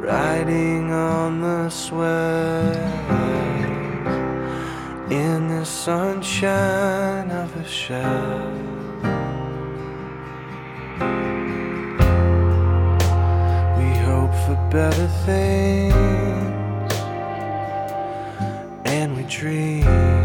riding on the swell in the sunshine of a shell. We hope for better things and we dream.